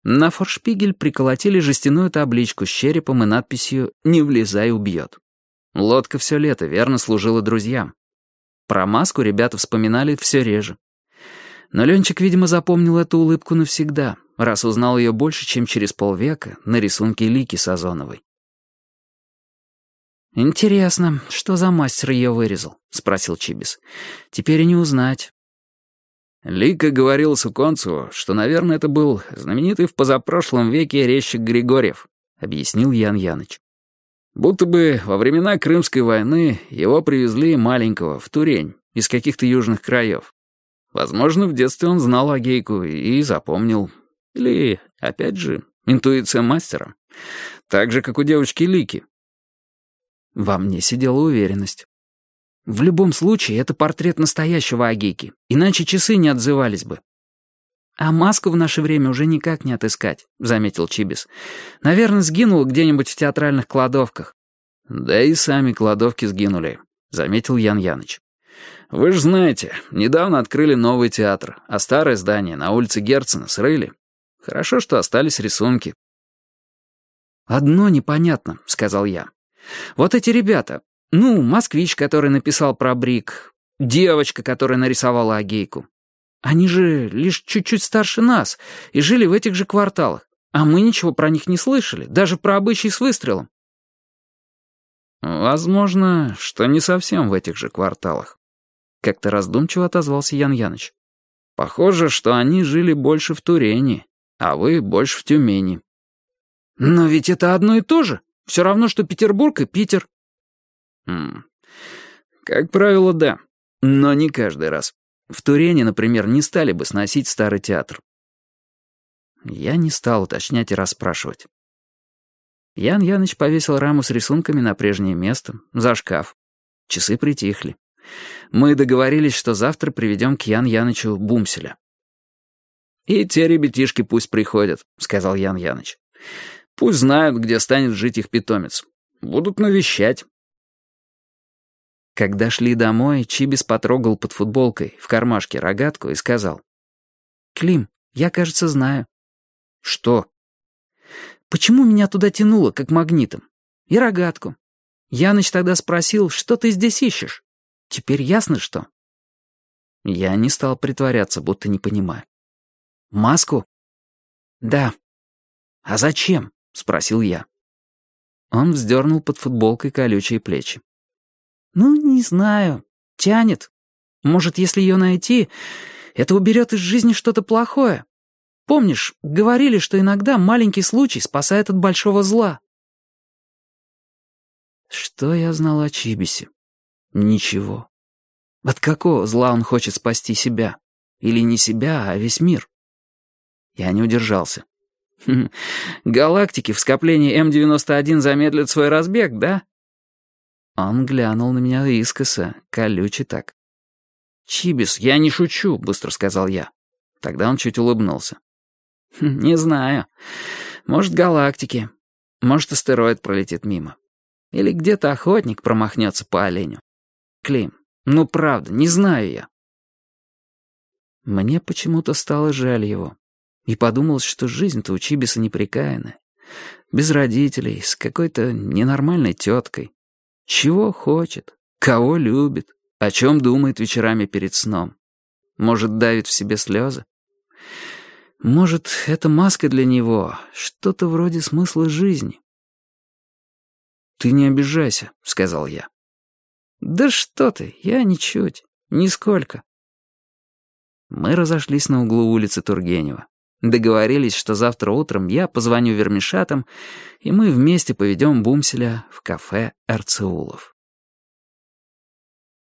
На форшпигель приколотили жестяную табличку с черепом и надписью «Не влезай, убьет». Лодка все лето верно служила друзьям. Про маску ребята вспоминали все реже. Но Ленчик, видимо, запомнил эту улыбку навсегда, раз узнал ее больше, чем через полвека на рисунке Лики Сазоновой. «Интересно, что за мастер ее вырезал?» — спросил Чибис. «Теперь и не узнать». Лика говорила Суконцеву, что, наверное, это был знаменитый в позапрошлом веке резчик Григорьев, объяснил Ян Яныч. Будто бы во времена Крымской войны его привезли маленького в Турень из каких-то южных краев. Возможно, в детстве он знал Агейку и запомнил. Или, опять же, интуиция мастера. Так же, как у девочки Лики. Во мне сидела уверенность. В любом случае, это портрет настоящего Агейки, иначе часы не отзывались бы. «А маску в наше время уже никак не отыскать», — заметил Чибис. «Наверное, сгинула где-нибудь в театральных кладовках». «Да и сами кладовки сгинули», — заметил Ян Яныч. «Вы же знаете, недавно открыли новый театр, а старое здание на улице Герцена срыли. Хорошо, что остались рисунки». «Одно непонятно», — сказал я. «Вот эти ребята, москвич, который написал про Брик, девочка, которая нарисовала Агейку. Они же лишь чуть-чуть старше нас и жили в этих же кварталах, а мы ничего про них не слышали, даже про обычай с выстрелом». «Возможно, что не совсем в этих же кварталах», — как-то раздумчиво отозвался Ян Яныч. «Похоже, что они жили больше в Турени, а вы больше в Тюмени». «Но ведь это одно и то же. Все равно, что Петербург и Питер». Как правило, да. Но не каждый раз. В Турени, например, не стали бы сносить старый театр». Я не стал уточнять и расспрашивать. Ян Яныч повесил раму с рисунками на прежнее место, за шкаф. Часы притихли. Мы договорились, что завтра приведем к Ян Янычу Бумселя. «И те ребятишки пусть приходят», — сказал Ян Яныч. «Пусть знают, где станет жить их питомец. Будут навещать». Когда шли домой, Чибис потрогал под футболкой в кармашке рогатку и сказал: «Клим, я, кажется, знаю». «Что?» «Почему меня туда тянуло, как магнитом? И рогатку. Яныч тогда спросил, что ты здесь ищешь. Теперь ясно, что?» Я не стал притворяться, будто не понимаю. «Маску?» «Да». «А зачем?» — спросил я. Он вздернул под футболкой колючие плечи. «Не знаю. Тянет. Может, если ее найти, это уберет из жизни что-то плохое. Помнишь, говорили, что иногда маленький случай спасает от большого зла?» Что я знал о Чибисе? Ничего. От какого зла он хочет спасти себя? Или не себя, а весь мир? Я не удержался. «Галактики в скоплении М-91 замедлят свой разбег, да?» Он глянул на меня искоса, колюче так. «Чибис, я не шучу», — быстро сказал я. Тогда он чуть улыбнулся. «Не знаю. Может, галактики. Может, астероид пролетит мимо. Или где-то охотник промахнется по оленю. Клим, правда, не знаю я». Мне почему-то стало жаль его. И подумалось, что жизнь-то у Чибиса непрекаянная. Без родителей, с какой-то ненормальной теткой. Чего хочет, кого любит, о чем думает вечерами перед сном. Может, давит в себе слезы? Может, это маска для него, что-то вроде смысла жизни? «Ты не обижайся», — сказал я. «Да что ты, я ничуть, нисколько». Мы разошлись на углу улицы Тургенева. Договорились, что завтра утром я позвоню вермишатам, и мы вместе поведем Бумселя в кафе «Арцеулов».